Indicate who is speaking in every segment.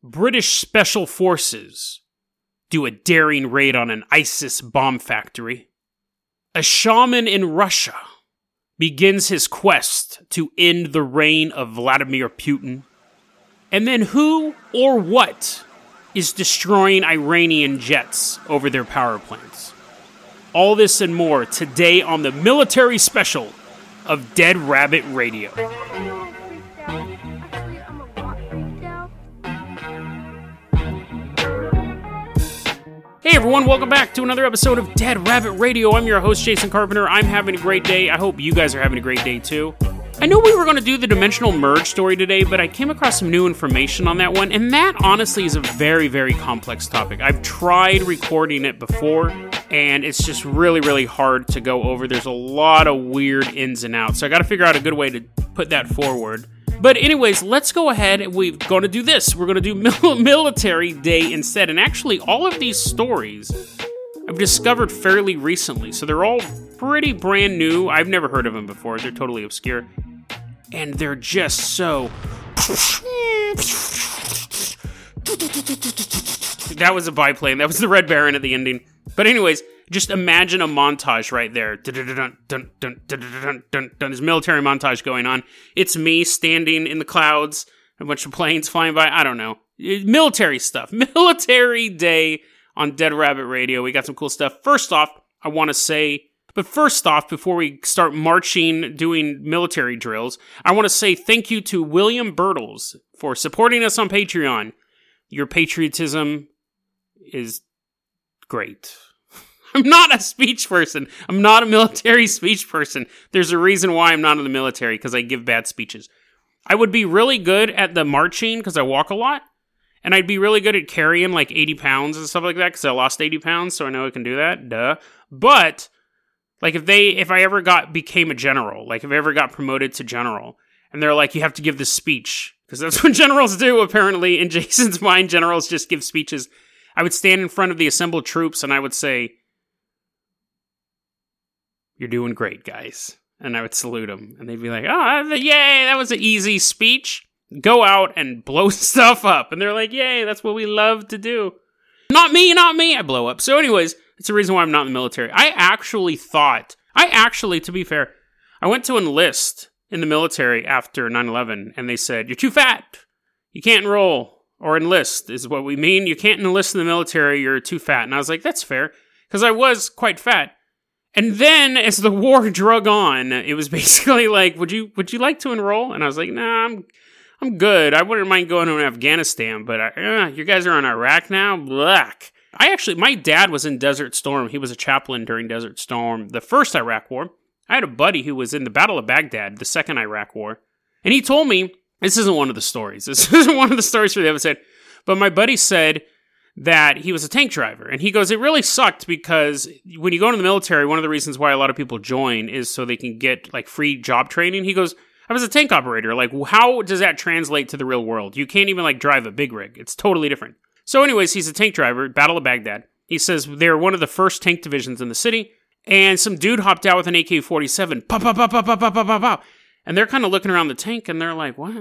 Speaker 1: British Special Forces do a daring raid on an ISIS bomb factory. A shaman in Russia begins his quest to end the reign of Vladimir Putin. And then who or what is destroying Iranian jets over their power plants? All this and more today on the military special of Dead Rabbit Radio. Hey everyone, welcome back to another episode of Dead Rabbit Radio. I'm your host, Jason Carpenter. I'm having a great day. I hope you guys are having a great day too. I know we were going to do the Dimensional Merge story today, but I came across some new information on that one, and that honestly is a very, very complex topic. I've tried recording it before, and it's just really, really hard to go over. There's a lot of weird ins and outs, so I got to figure out a good way to put that forward. But anyways, let's go ahead and we're going to do this. We're going to do Military Day instead. And actually, all of these stories I've discovered fairly recently. So they're all pretty brand new. I've never heard of them before. They're totally obscure. And they're just so... That was a biplane. That was the Red Baron at the ending. But anyways... Just imagine a montage right there. There's military montage going on. It's me standing in the clouds, a bunch of planes flying by. I don't know. Military stuff. Military Day on Dead Rabbit Radio. We got some cool stuff. First off, before we start marching, doing military drills, I want to say thank you to William Birtles for supporting us on Patreon. Your patriotism is great. I'm not a speech person. I'm not a military speech person. There's a reason why I'm not in the military, because I give bad speeches. I would be really good at the marching, because I walk a lot, and I'd be really good at carrying like 80 pounds and stuff like that, because I lost 80 pounds, so I know I can do that. Duh. But, like, if I ever became a general, like if I ever got promoted to general, and they're like, you have to give this speech, because that's what generals do, apparently. In Jason's mind, generals just give speeches. I would stand in front of the assembled troops, and I would say, "You're doing great, guys." And I would salute them. And they'd be like, "Oh, yay, that was an easy speech. Go out and blow stuff up." And they're like, "Yay, that's what we love to do." Not me. I blow up. So anyways, it's the reason why I'm not in the military. I actually, to be fair, I went to enlist in the military after 9/11. And they said, "You're too fat. You can't enroll or enlist is what we mean. You can't enlist in the military. You're too fat." And I was like, that's fair. Because I was quite fat. And then, as the war drug on, it was basically like, would you like to enroll? And I was like, nah, I'm good. I wouldn't mind going to Afghanistan, but you guys are in Iraq now? Black. My dad was in Desert Storm. He was a chaplain during Desert Storm, the first Iraq war. I had a buddy who was in the Battle of Baghdad, the second Iraq war. And he told me, this isn't one of the stories. This isn't one of the stories for the episode. But my buddy said that he was a tank driver. And he goes, it really sucked because when you go into the military, one of the reasons why a lot of people join is so they can get like free job training. He goes, I was a tank operator. Like, how does that translate to the real world? You can't even like drive a big rig. It's totally different. So anyways, he's a tank driver, Battle of Baghdad. He says they're one of the first tank divisions in the city. And some dude hopped out with an AK-47. Pow, pow, pow, pow, pow, pow, pow, pow, pow. And they're kind of looking around the tank and they're like, what?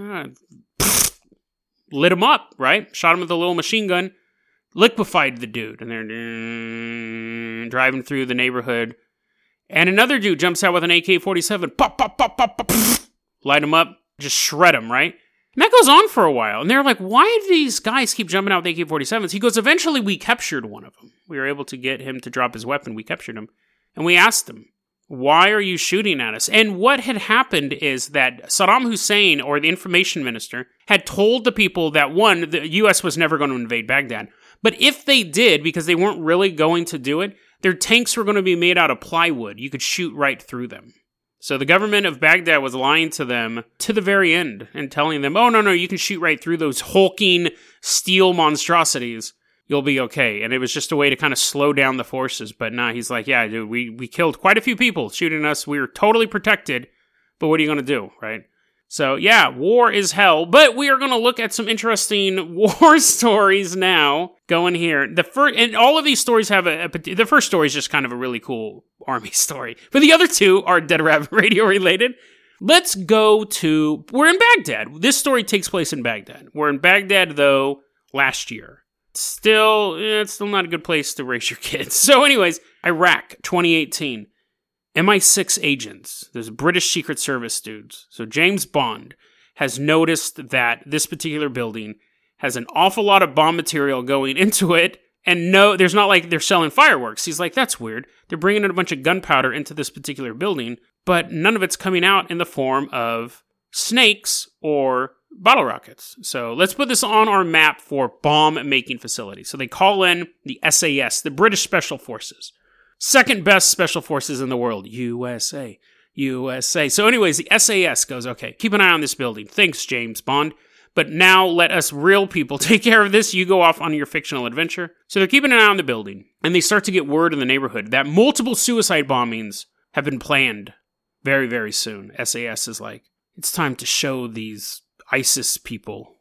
Speaker 1: Lit him up, right? Shot him with a little machine gun. Liquefied the dude, and they're driving through the neighborhood, and another dude jumps out with an AK-47, pop, pop, pop, pop, pop, light him up, just shred him, right? And that goes on for a while, and they're like, why do these guys keep jumping out with AK-47s? He goes, eventually we captured one of them. We were able to get him to drop his weapon. We captured him, and we asked him, why are you shooting at us? And what had happened is that Saddam Hussein, or the information minister, had told the people that, one, the U.S. was never going to invade Baghdad. But if they did, because they weren't really going to do it, their tanks were going to be made out of plywood. You could shoot right through them. So the government of Baghdad was lying to them to the very end and telling them, oh, no, you can shoot right through those hulking steel monstrosities. You'll be okay. And it was just a way to kind of slow down the forces. But nah, he's like, yeah, dude, we killed quite a few people shooting us. We were totally protected. But what are you going to do, right? So, yeah, war is hell, but we are going to look at some interesting war stories now going here. And all of these stories have the first story is just kind of a really cool army story, but the other two are Dead Rabbit Radio related. Let's go we're in Baghdad. This story takes place in Baghdad. We're in Baghdad, though, last year. It's still not a good place to raise your kids. So anyways, Iraq, 2018. MI6 agents. There's British Secret Service dudes. So James Bond has noticed that this particular building has an awful lot of bomb material going into it. And no, there's not like they're selling fireworks. He's like, that's weird. They're bringing in a bunch of gunpowder into this particular building, but none of it's coming out in the form of snakes or bottle rockets. So let's put this on our map for bomb-making facilities. So they call in the SAS, the British Special Forces. Second best special forces in the world. USA. So anyways, the SAS goes, okay, keep an eye on this building. Thanks, James Bond. But now let us real people take care of this. You go off on your fictional adventure. So they're keeping an eye on the building. And they start to get word in the neighborhood that multiple suicide bombings have been planned very, very soon. SAS is like, it's time to show these ISIS people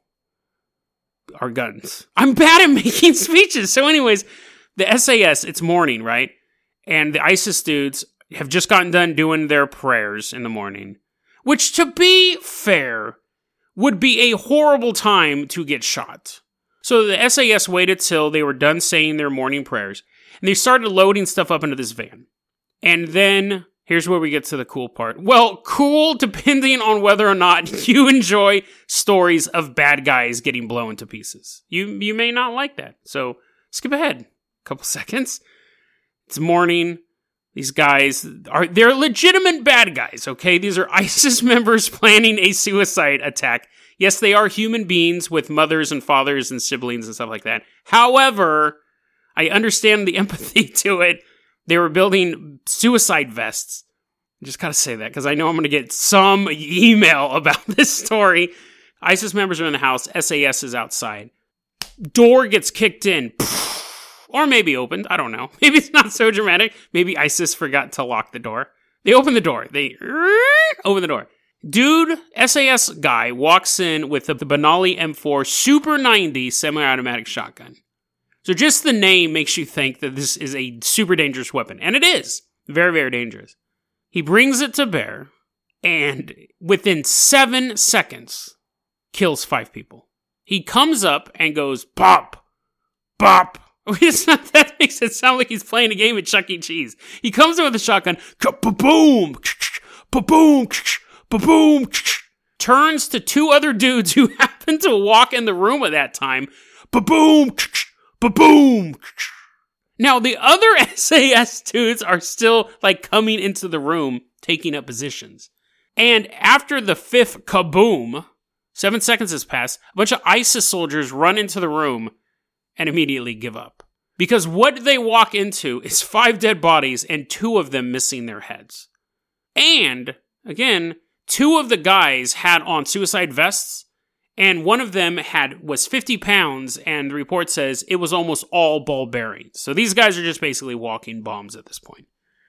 Speaker 1: our guns. I'm bad at making speeches. So anyways, the SAS, it's morning, right? And the ISIS dudes have just gotten done doing their prayers in the morning. Which, to be fair, would be a horrible time to get shot. So the SAS waited till they were done saying their morning prayers, and they started loading stuff up into this van. And then, here's where we get to the cool part. Well, cool depending on whether or not you enjoy stories of bad guys getting blown to pieces. You may not like that, so skip ahead a couple seconds. It's morning. These guys they're legitimate bad guys, okay? These are ISIS members planning a suicide attack. Yes, they are human beings with mothers and fathers and siblings and stuff like that. However, I understand the empathy to it. They were building suicide vests. I just gotta say that because I know I'm gonna get some email about this story. ISIS members are in the house. SAS is outside. Door gets kicked in. Or maybe opened. I don't know. Maybe it's not so dramatic. Maybe ISIS forgot to lock the door. They open the door. They open the door. Dude, SAS guy walks in with the Benelli M4 Super 90 semi-automatic shotgun. So just the name makes you think that this is a super dangerous weapon. And it is. Very, very dangerous. He brings it to bear, and within 7 seconds, kills 5 people. He comes up and goes, bop, bop. That makes it sound like he's playing a game at Chuck E. Cheese. He comes in with a shotgun, ba-boom, ba-boom, ba-boom, turns to 2 other dudes who happen to walk in the room at that time, ba-boom, ba-boom. Now, the other SAS dudes are still, coming into the room, taking up positions. And after the 5th kaboom, 7 seconds has passed, a bunch of ISIS soldiers run into the room and immediately give up. Because what they walk into is 5 dead bodies and 2 of them missing their heads. And, again, 2 of the guys had on suicide vests, and one of them was 50 pounds, and the report says it was almost all ball bearings. So these guys are just basically walking bombs at this point.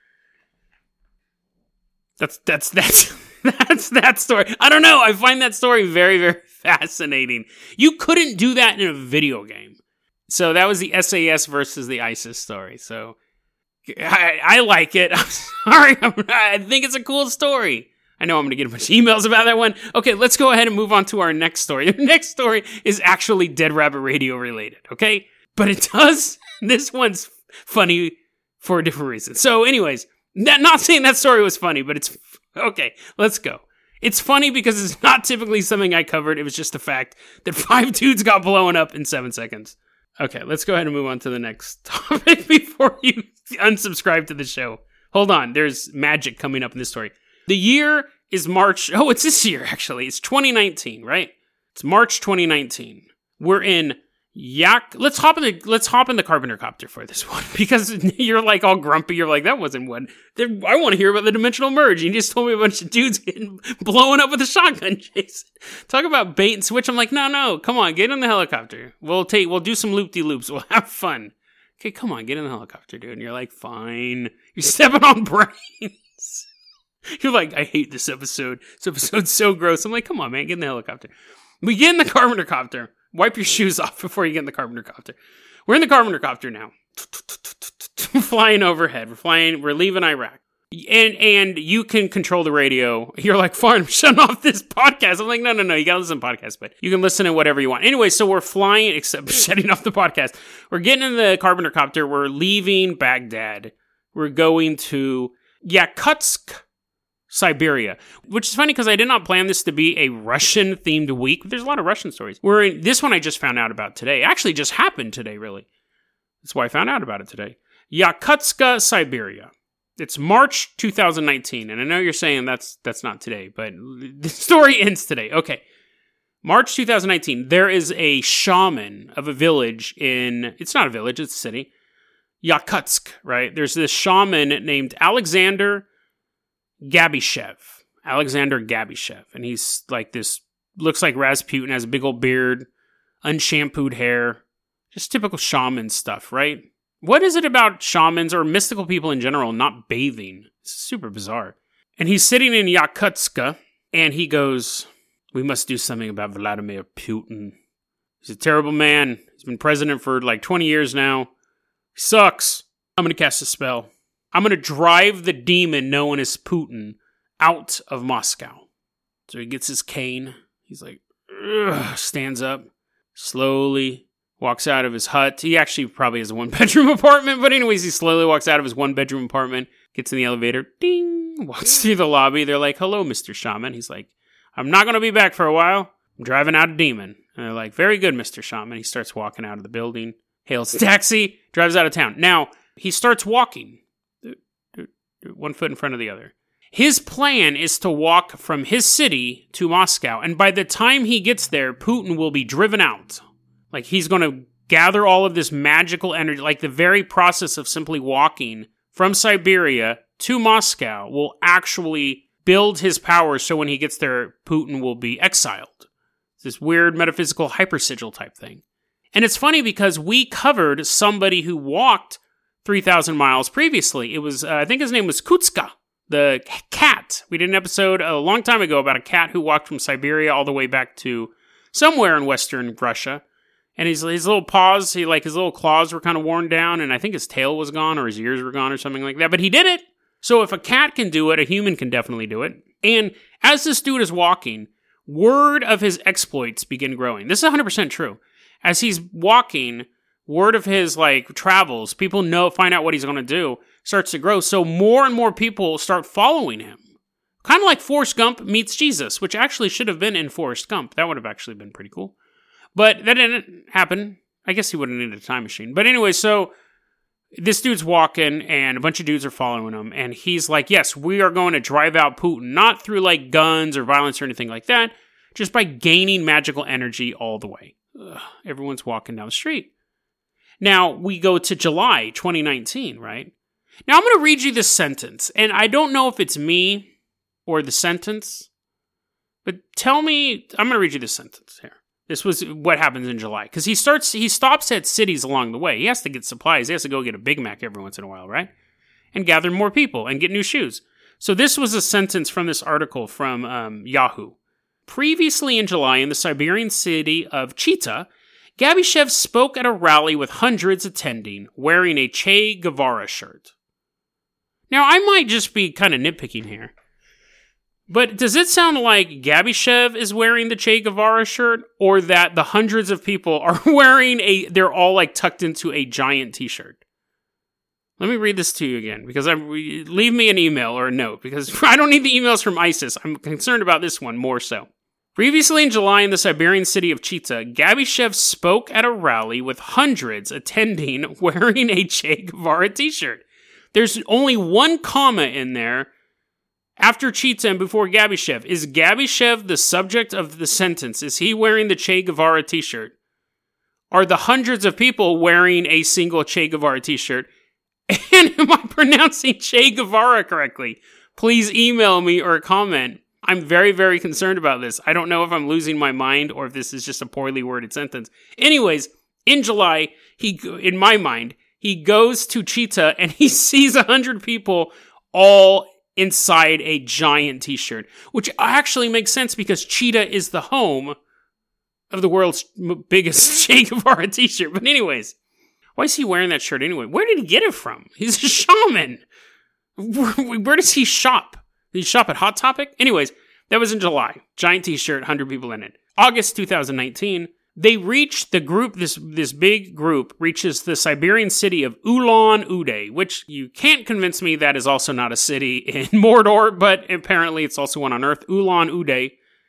Speaker 1: That's that story. I don't know. I find that story very, very fascinating. You couldn't do that in a video game. So that was the SAS versus the ISIS story. So I like it. I'm sorry. I think it's a cool story. I know I'm going to get a bunch of emails about that one. Okay, let's go ahead and move on to our next story. The next story is actually Dead Rabbit Radio related, okay? But this one's funny for a different reason. So anyways, not saying that story was funny, but it's, okay, let's go. It's funny because it's not typically something I covered. It was just the fact that 5 dudes got blown up in 7 seconds. Okay, let's go ahead and move on to the next topic before you unsubscribe to the show. Hold on, there's magic coming up in this story. The year is March. Oh, it's this year, actually. It's 2019, right? It's March 2019. We're in Let's hop in the Carpenter Copter for this one, because you're all grumpy. You're like, that wasn't one. I want to hear about the dimensional merge. You just told me a bunch of dudes getting blown up with a shotgun, Jason. Talk about bait and switch. I'm like, no, come on, get in the helicopter. We'll do some loop-de-loops. We'll have fun. Okay, come on, get in the helicopter, dude. And you're like, fine. You're stepping on brains. You're like, I hate this episode. This episode's so gross. I'm like, come on, man, get in the helicopter. We get in the Carpenter Copter. Wipe your shoes off before you get in the Carpenter Copter. We're in the Carpenter Copter now. Flying overhead. We're leaving Iraq. And you can control the radio. You're like, fine, I'm shutting off this podcast. I'm like, no, you gotta listen to podcasts, but you can listen to whatever you want. Anyway, so we're flying, except shutting off the podcast. We're getting in the Carpenter copter. We're leaving Baghdad. We're going to Yakutsk, Siberia, which is funny because I did not plan this to be a Russian-themed week. There's a lot of Russian stories. This one I just found out about today. It actually just happened today, really. That's why I found out about it today. Yakutsk, Siberia. It's March 2019, and I know you're saying that's not today, but the story ends today. Okay. March 2019, there is a shaman of a village it's not a village, it's a city. Yakutsk, right? There's this shaman named Alexander Gabyshev. And he's like this, looks like Rasputin, has a big old beard, unshampooed hair, just typical shaman stuff, right? What is it about shamans or mystical people in general not bathing? It's super bizarre. And he's sitting in Yakutsk, and he goes, we must do something about Vladimir Putin. He's a terrible man. He's been president for like 20 years now. He sucks. I'm going to cast a spell. I'm going to drive the demon known as Putin out of Moscow. So he gets his cane. He's like, stands up, slowly walks out of his hut. He actually probably has a one-bedroom apartment, but anyways, he slowly walks out of his one-bedroom apartment, gets in the elevator, ding, walks through the lobby. They're like, hello, Mr. Shaman. He's like, I'm not going to be back for a while. I'm driving out a demon. And they're like, very good, Mr. Shaman. He starts walking out of the building, hails a taxi, drives out of town. Now, he starts walking, 1 foot in front of the other. His plan is to walk from his city to Moscow, and by the time he gets there, Putin will be driven out. Like, he's going to gather all of this magical energy. Like, the very process of simply walking from Siberia to Moscow will actually build his power so when he gets there, Putin will be exiled. It's this weird metaphysical hypersigil type thing. And it's funny because we covered somebody who walked 3,000 miles previously. It was, I think his name was Kutska, the cat. We did an episode a long time ago about a cat who walked from Siberia all the way back to somewhere in Western Russia. And his little paws, his little claws were kind of worn down, and I think his tail was gone, or his ears were gone, or something like that. But he did it! So if a cat can do it, a human can definitely do it. And as this dude is walking, word of his exploits begin growing. This is 100% true. As he's walking, word of his, travels, people find out what he's going to do, starts to grow. So more and more people start following him. Kind of like Forrest Gump meets Jesus, which actually should have been in Forrest Gump. That would have actually been pretty cool. But that didn't happen. I guess he would have needed a time machine. But anyway, so this dude's walking, and a bunch of dudes are following him, and he's like, yes, we are going to drive out Putin, not through, guns or violence or anything like that, just by gaining magical energy all the way. Everyone's walking down the street. Now, we go to July 2019, right? Now, I'm going to read you this sentence, and I don't know if it's me or the sentence, but tell me, I'm going to read you this sentence here. This was what happens in July. Because he stops at cities along the way. He has to get supplies. He has to go get a Big Mac every once in a while, right? And gather more people and get new shoes. So this was a sentence from this article from Yahoo. Previously in July, in the Siberian city of Chita, Gabyshev spoke at a rally with hundreds attending, wearing a Che Guevara shirt. Now, I might just be kind of nitpicking here. But does it sound like Gabyshev is wearing the Che Guevara shirt, or that the hundreds of people are wearing they're all tucked into a giant t-shirt? Let me read this to you again, because leave me an email or a note, because I don't need the emails from ISIS. I'm concerned about this one more so. Previously in July in the Siberian city of Chita, Gabyshev spoke at a rally with hundreds attending wearing a Che Guevara t-shirt. There's only one comma in there after Chita and before Gabyshev. Is Gabyshev the subject of the sentence? Is he wearing the Che Guevara t-shirt? Are the hundreds of people wearing a single Che Guevara t-shirt? And am I pronouncing Che Guevara correctly? Please email me or comment. I'm very, very concerned about this. I don't know if I'm losing my mind or if this is just a poorly worded sentence. Anyways, in July, in my mind, he goes to Chita and he sees 100 people all inside a giant t-shirt, which actually makes sense because Chita is the home of the world's biggest Che Guevara t-shirt. But anyways, why is he wearing that shirt anyway? Where did he get it from? He's a shaman. Where does he shop? Did he shop at Hot Topic? Anyways, that was in July. Giant t-shirt, 100 people in it. August 2019, they reach the group, this big group reaches the Siberian city of Ulan-Ude, which you can't convince me that is also not a city in Mordor, but apparently it's also one on Earth, Ulan-Ude.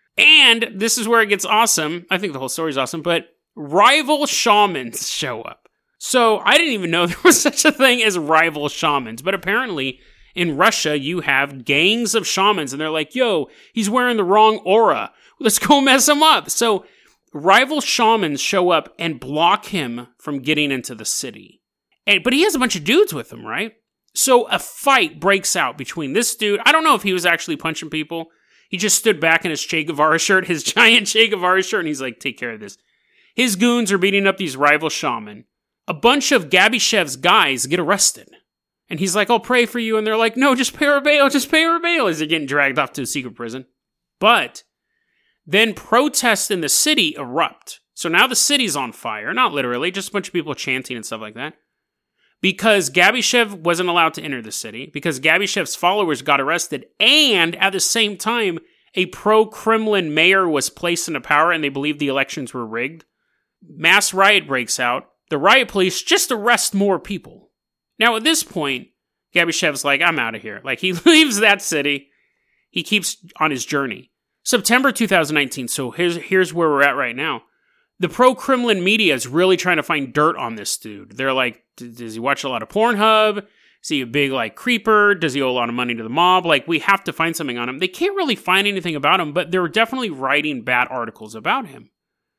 Speaker 1: And this is where it gets awesome. I think the whole story's awesome, but rival shamans show up. So I didn't even know there was such a thing as rival shamans, but apparently in Russia, you have gangs of shamans, and they're like, yo, he's wearing the wrong aura. Let's go mess him up. So rival shamans show up and block him from getting into the city. But he has a bunch of dudes with him, right? So a fight breaks out between this dude. I don't know if he was actually punching people. He just stood back in his Che Guevara shirt, his giant Che Guevara shirt, and he's like, take care of this. His goons are beating up these rival shaman. A bunch of Gabyshev's guys get arrested. And he's like, I'll pray for you. And they're like, no, just pay our bail. Just pay our bail. As they're getting dragged off to a secret prison. But then protests in the city erupt. So now the city's on fire. Not literally, just a bunch of people chanting and stuff like that. Because Gabyshev wasn't allowed to enter the city. Because Gabyshev's followers got arrested. And at the same time, a pro-Kremlin mayor was placed into power and they believed the elections were rigged. Mass riot breaks out. The riot police just arrest more people. Now, at this point, Gabyshev's like, I'm out of here. Like, he leaves that city. He keeps on his journey. September 2019, so here's where we're at right now. The pro-Kremlin media is really trying to find dirt on this dude. They're like, does he watch a lot of Pornhub? Is he a big, like, creeper? Does he owe a lot of money to the mob? Like, we have to find something on him. They can't really find anything about him, but they're definitely writing bad articles about him.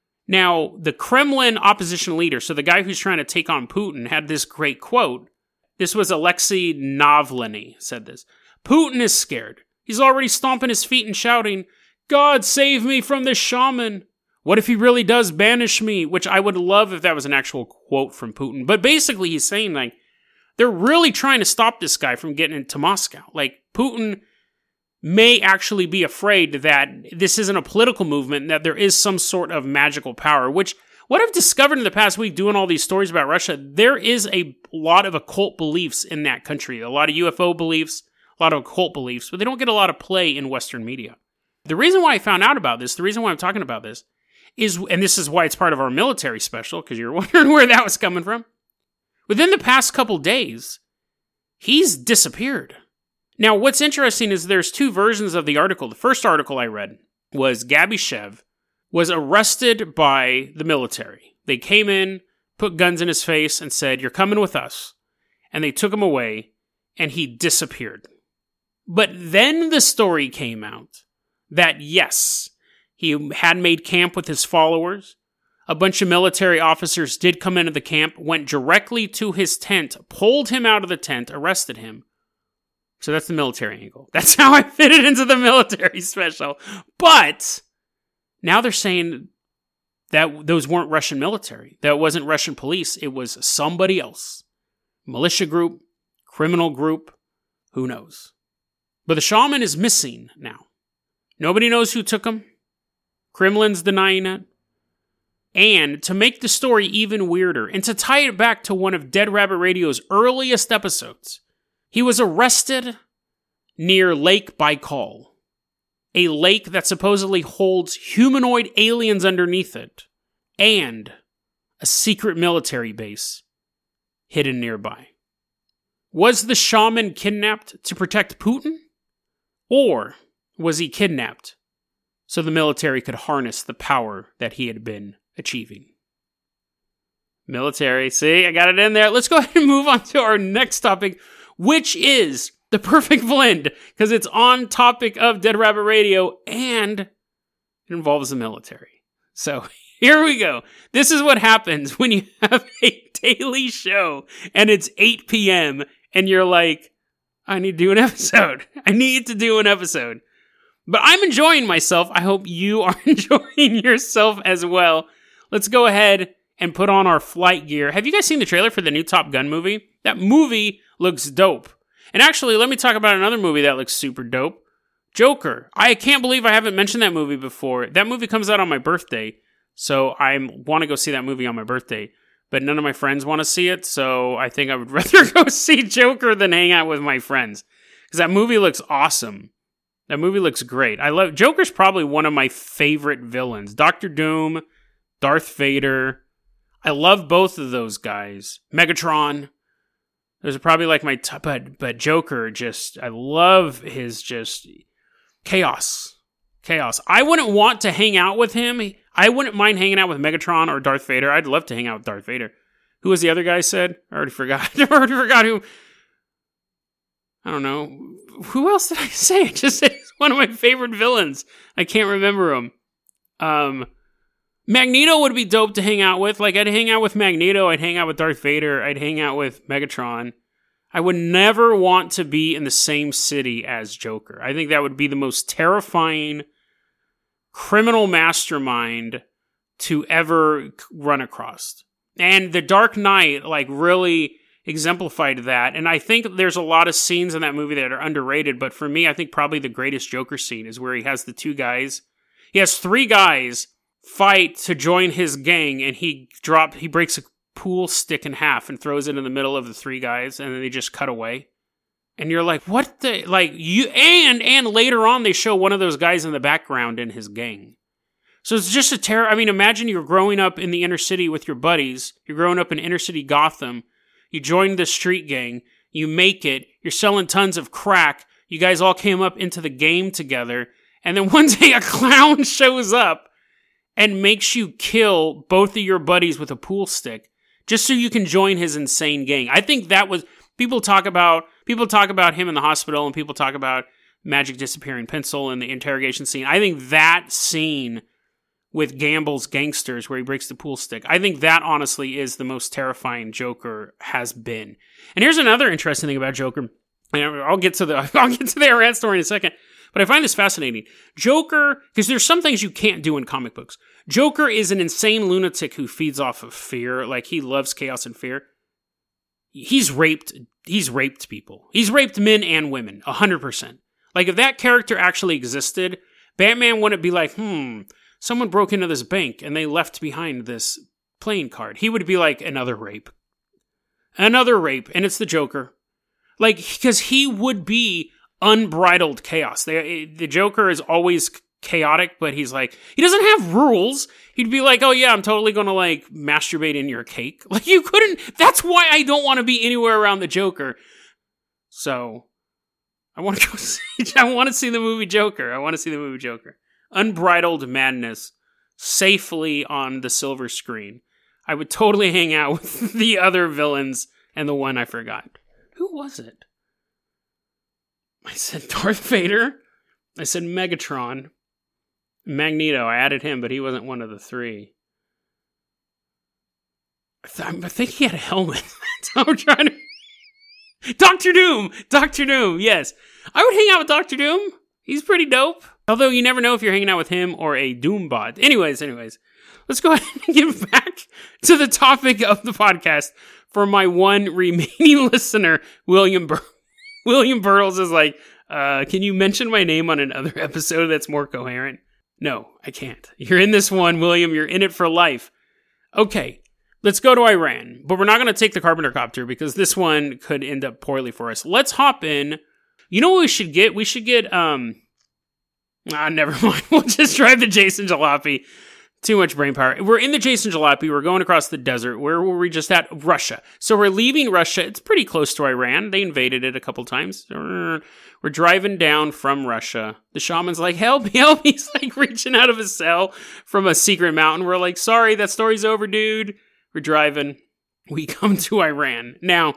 Speaker 1: Now, the Kremlin opposition leader, so the guy who's trying to take on Putin, had this great quote. This was Alexei Navalny said this. Putin is scared. He's already stomping his feet and shouting, God save me from this shaman. What if he really does banish me? Which I would love if that was an actual quote from Putin. But basically he's saying, like, they're really trying to stop this guy from getting into Moscow. Like, Putin may actually be afraid that this isn't a political movement, that there is some sort of magical power, which what I've discovered in the past week doing all these stories about Russia, there is a lot of occult beliefs in that country. A lot of UFO beliefs, a lot of occult beliefs, but they don't get a lot of play in Western media. The reason why I found out about this, the reason why I'm talking about this, is, and this is why it's part of our military special, because you're wondering where that was coming from. Within the past couple days, he's disappeared. Now, what's interesting is there's two versions of the article. The first article I read was Gabyshev was arrested by the military. They came in, put guns in his face, and said, you're coming with us. And they took him away, and he disappeared. But then the story came out that, yes, he had made camp with his followers. A bunch of military officers did come into the camp, went directly to his tent, pulled him out of the tent, arrested him. So that's the military angle. That's how I fit it into the military special. But now they're saying that those weren't Russian military. That wasn't Russian police. It was somebody else. Militia group, criminal group, who knows? But the shaman is missing now. Nobody knows who took him. Kremlin's denying it. And to make the story even weirder, and to tie it back to one of Dead Rabbit Radio's earliest episodes, he was arrested near Lake Baikal, a lake that supposedly holds humanoid aliens underneath it, and a secret military base hidden nearby. Was the shaman kidnapped to protect Putin? Or was he kidnapped so the military could harness the power that he had been achieving? Military, see, I got it in there. Let's go ahead and move on to our next topic, which is the perfect blend, because it's on topic of Dead Rabbit Radio, and it involves the military. So here we go. This is what happens when you have a daily show, and it's 8 p.m., and you're like, I need to do an episode. I need to do an episode. But I'm enjoying myself. I hope you are enjoying yourself as well. Let's go ahead and put on our flight gear. Have you guys seen the trailer for the new Top Gun movie? That movie looks dope. And actually, let me talk about another movie that looks super dope. Joker. I can't believe I haven't mentioned that movie before. That movie comes out on my birthday, so I want to go see that movie on my birthday. But none of my friends want to see it, so I think I would rather go see Joker than hang out with my friends. Because that movie looks awesome. That movie looks great. Joker's probably one of my favorite villains. Dr. Doom, Darth Vader. I love both of those guys. Megatron. Those are probably like my but Joker I love his just chaos. I wouldn't want to hang out with him. I wouldn't mind hanging out with Megatron or Darth Vader. I'd love to hang out with Darth Vader. Who was the other guy said? I already forgot. Who. I don't know. Who else did I say? I just said he's one of my favorite villains. I can't remember him. Magneto would be dope to hang out with. Like, I'd hang out with Magneto. I'd hang out with Darth Vader. I'd hang out with Megatron. I would never want to be in the same city as Joker. I think that would be the most terrifying criminal mastermind to ever run across. And The Dark Knight, like, really exemplified that. And I think there's a lot of scenes in that movie that are underrated, but for me, I think probably the greatest Joker scene is where he has the two guys. He has three guys fight to join his gang, and he breaks a pool stick in half and throws it in the middle of the three guys, and then they just cut away. And you're like, what the, like, you, and later on they show one of those guys in the background in his gang. So it's just a terror. I mean, imagine you're growing up in the inner city with your buddies. You're growing up in inner city Gotham. You join the street gang. You make it. You're selling tons of crack. You guys all came up into the game together. And then one day a clown shows up and makes you kill both of your buddies with a pool stick just so you can join his insane gang. I think that was, people talk about him in the hospital, and people talk about Magic Disappearing Pencil and the interrogation scene. I think that scene with Gamble's gangsters where he breaks the pool stick, I think that honestly is the most terrifying Joker has been. And here's another interesting thing about Joker. I'll get to the Iran story in a second. But I find this fascinating. Joker, because there's some things you can't do in comic books. Joker is an insane lunatic who feeds off of fear. Like, he loves chaos and fear. He's raped people. He's raped men and women, 100%. Like, if that character actually existed, Batman wouldn't be like, someone broke into this bank and they left behind this playing card. He would be like, another rape. And it's the Joker. Like, because he would be unbridled chaos. The Joker is always chaotic, but he's like, he doesn't have rules. He'd be like, oh yeah, I'm totally gonna like masturbate in your cake. Like, you couldn't, that's why I don't want to be anywhere around the Joker. So, I want to see the movie Joker. Unbridled madness safely on the silver screen. I would totally hang out with the other villains and the one I forgot. Who was it? I said Darth Vader. I said Megatron. Magneto. I added him, but he wasn't one of the three. I think he had a helmet. I'm trying to... Doctor Doom, yes. I would hang out with Doctor Doom. He's pretty dope. Although you never know if you're hanging out with him or a Doombot. Anyways. Let's go ahead and get back to the topic of the podcast for my one remaining listener, William Burroughs. William Burroughs is like, can you mention my name on another episode that's more coherent? No, I can't. You're in this one, William. You're in it for life. Okay, let's go to Iran. But we're not going to take the Carpenter Copter because this one could end up poorly for us. Let's hop in. You know what we should get? We should get, never mind. We'll just drive the Jason Jalopy. Too much brain power. We're in the Jason Jalopy. We're going across the desert. Where were we just at? Russia. So we're leaving Russia. It's pretty close to Iran. They invaded it a couple times. We're driving down from Russia. The shaman's like, help me. He's like reaching out of his cell from a secret mountain. We're like, sorry, that story's over, dude. We're driving. We come to Iran. Now,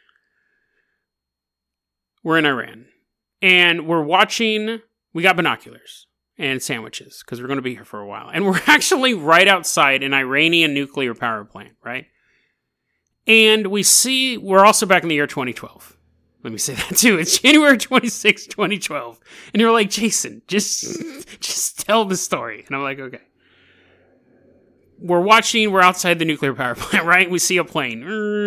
Speaker 1: we're in Iran. And we're watching. We got binoculars and sandwiches, because we're going to be here for a while. And we're actually right outside an Iranian nuclear power plant, right? And we're also back in the year 2012. Let me say that too. It's January 26, 2012. And you're like, Jason, just tell the story. And I'm like, okay. We're outside the nuclear power plant, right? We see a plane.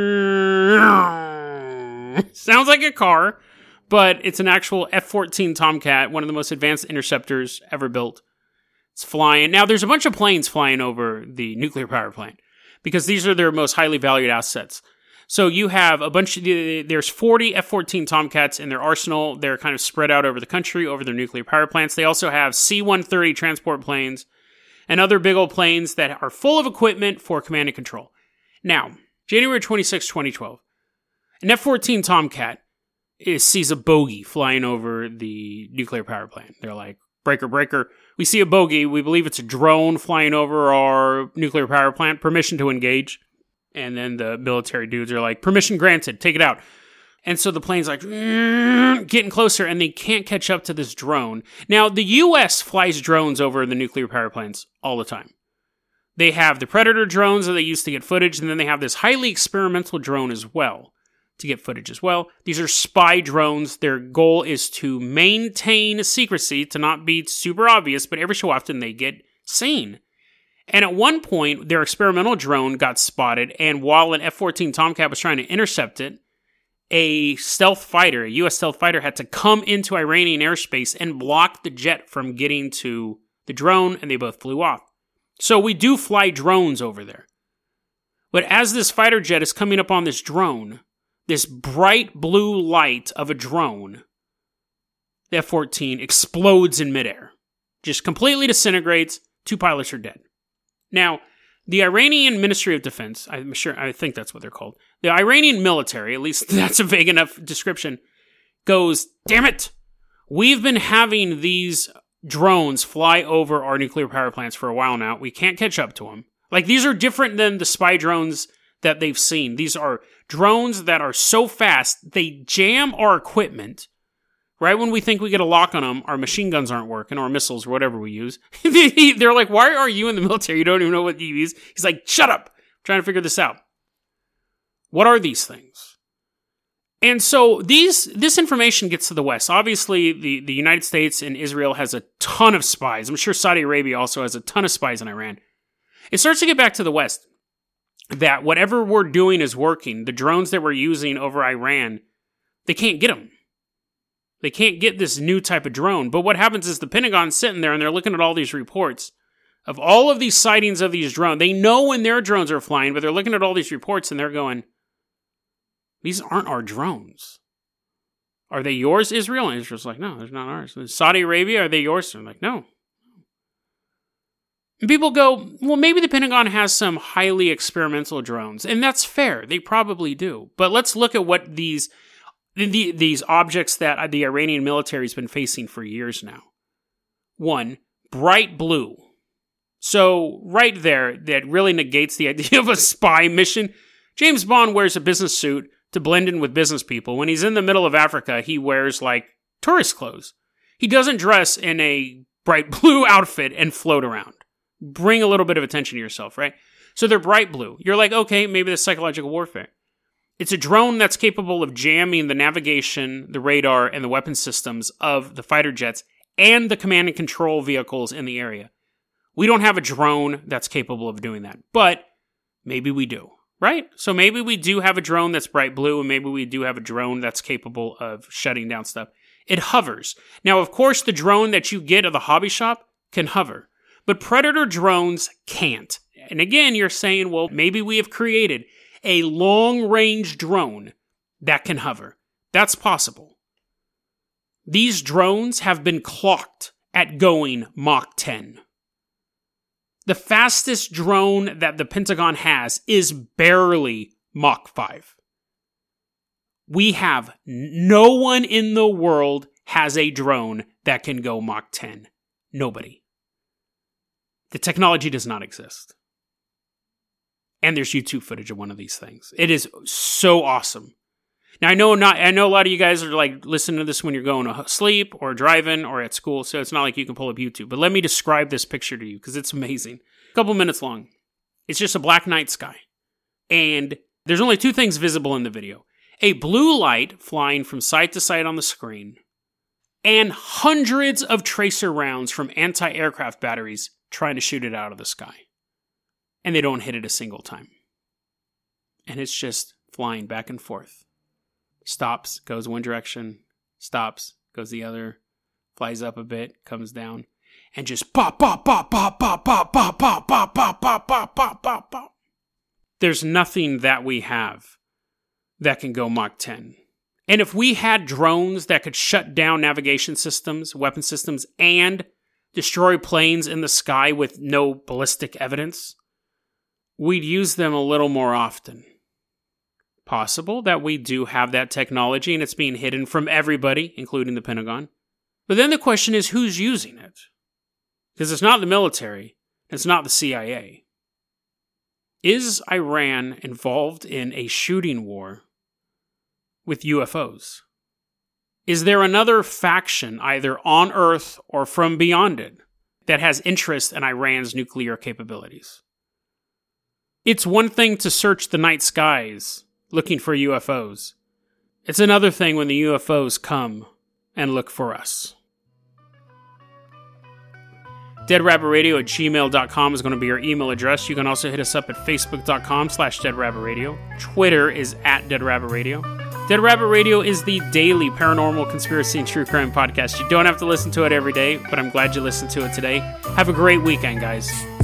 Speaker 1: Sounds like a car. But it's an actual F-14 Tomcat, one of the most advanced interceptors ever built. It's flying. Now, there's a bunch of planes flying over the nuclear power plant because these are their most highly valued assets. So you have there's 40 F-14 Tomcats in their arsenal. They're kind of spread out over the country, over their nuclear power plants. They also have C-130 transport planes and other big old planes that are full of equipment for command and control. Now, January 26, 2012, an F-14 Tomcat sees a bogey flying over the nuclear power plant. They're like, breaker, breaker. We see a bogey. We believe it's a drone flying over our nuclear power plant. Permission to engage. And then the military dudes are like, permission granted, take it out. And so the plane's like, getting closer, and they can't catch up to this drone. Now, the U.S. flies drones over the nuclear power plants all the time. They have the Predator drones that they use to get footage, and then they have this highly experimental drone as well to get footage as well. These are spy drones. Their goal is to maintain secrecy, to not be super obvious, but every so often they get seen. And at one point, their experimental drone got spotted, and while an F-14 Tomcat was trying to intercept it, a stealth fighter, a U.S. stealth fighter, had to come into Iranian airspace and block the jet from getting to the drone, and they both flew off. So we do fly drones over there. But as this fighter jet is coming up on this drone, this bright blue light of a drone, the F-14 explodes in midair. Just completely disintegrates. 2 pilots are dead. Now, the Iranian Ministry of Defense, I think that's what they're called, the Iranian military, at least that's a vague enough description, goes, damn it, we've been having these drones fly over our nuclear power plants for a while now. We can't catch up to them. Like, these are different than the spy drones that they've seen. These are drones that are so fast, they jam our equipment. Right when we think we get a lock on them, our machine guns aren't working, or our missiles, or whatever we use. They're like, why are you in the military? You don't even know what you use. He's like, shut up. I'm trying to figure this out. What are these things? And so this information gets to the West. Obviously, the United States and Israel has a ton of spies. I'm sure Saudi Arabia also has a ton of spies in Iran. It starts to get back to the West that whatever we're doing is working. The drones that we're using over Iran, they can't get them. They can't get this new type of drone. But what happens is the Pentagon's sitting there and they're looking at all these reports of all of these sightings of these drones. They know when their drones are flying, but they're looking at all these reports and they're going, these aren't our drones. Are they yours, Israel? And Israel's like, no, they're not ours. Saudi Arabia, are they yours? And they're like, no. And people go, well, maybe the Pentagon has some highly experimental drones. And that's fair. They probably do. But let's look at what these objects that the Iranian military has been facing for years now. 1, bright blue. So right there, that really negates the idea of a spy mission. James Bond wears a business suit to blend in with business people. When he's in the middle of Africa, he wears like tourist clothes. He doesn't dress in a bright blue outfit and float around. Bring a little bit of attention to yourself, right? So they're bright blue. You're like, okay, maybe that's psychological warfare. It's a drone that's capable of jamming the navigation, the radar, and the weapon systems of the fighter jets and the command and control vehicles in the area. We don't have a drone that's capable of doing that, but maybe we do, right? So maybe we do have a drone that's bright blue, and maybe we do have a drone that's capable of shutting down stuff. It hovers. Now, of course, the drone that you get at the hobby shop can hover, but Predator drones can't. And again, you're saying, well, maybe we have created a long-range drone that can hover. That's possible. These drones have been clocked at going Mach 10. The fastest drone that the Pentagon has is barely Mach 5. We have no one in the world has a drone that can go Mach 10. Nobody. The technology does not exist. And there's YouTube footage of one of these things. It is so awesome. Now, I know a lot of you guys are like listening to this when you're going to sleep or driving or at school, so it's not like you can pull up YouTube. But let me describe this picture to you because it's amazing. A couple minutes long. It's just a black night sky. And there's only 2 things visible in the video. A blue light flying from side to side on the screen, and hundreds of tracer rounds from anti-aircraft batteries trying to shoot it out of the sky. And they don't hit it a single time. And it's just flying back and forth. Stops, goes one direction, stops, goes the other, flies up a bit, comes down, and just pop, pop, pop, pop, pop, pop, pop, pop, pop, pop, pop, pop, pop, pop, pop. There's nothing that we have that can go Mach 10. And if we had drones that could shut down navigation systems, weapon systems, and destroy planes in the sky with no ballistic evidence, we'd use them a little more often. Possible that we do have that technology and it's being hidden from everybody, including the Pentagon. But then the question is, who's using it? Because it's not the military, it's not the CIA. Is Iran involved in a shooting war with UFOs? Is there another faction, either on Earth or from beyond it, that has interest in Iran's nuclear capabilities? It's one thing to search the night skies looking for UFOs. It's another thing when the UFOs come and look for us. DeadRabbitRadio@gmail.com is going to be our email address. You can also hit us up at Facebook.com/DeadRabbitRadio. Twitter is @DeadRabbitRadio. Dead Rabbit Radio is the daily paranormal, conspiracy, and true crime podcast. You don't have to listen to it every day, but I'm glad you listened to it today. Have a great weekend, guys.